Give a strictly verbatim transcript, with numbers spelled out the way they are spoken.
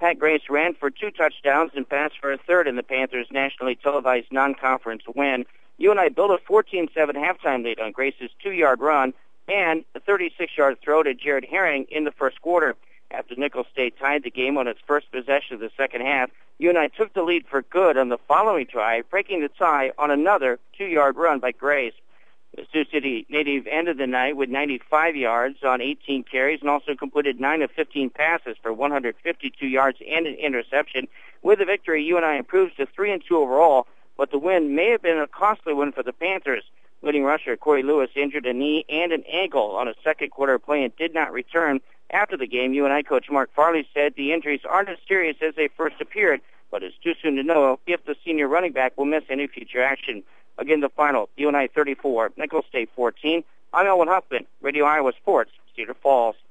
Matt Grace ran for two touchdowns and passed for a third in the Panthers' nationally televised non-conference win. U N I built a fourteen seven halftime lead on Grace's two-yard run and a thirty-six-yard throw to Jared Herring in the first quarter. After Nicholls State tied the game on its first possession of the second half, U N I took the lead for good on the following drive, breaking the tie on another two-yard run by Grace. The Sioux City native ended the night with ninety-five yards on eighteen carries and also completed nine of fifteen passes for one hundred fifty-two yards and an interception. With the victory, U N I improves to three and two overall, but the win may have been a costly one for the Panthers. Leading rusher Corey Lewis injured a knee and an ankle on a second quarter play and did not return. After the game, U N I coach Mark Farley said the injuries aren't as serious as they first appeared, but it's too soon to know if the senior running back will miss any future action. Again, the final, U N I thirty-four, Nicholls State fourteen. I'm Elwin Huffman, Radio Iowa Sports, Cedar Falls.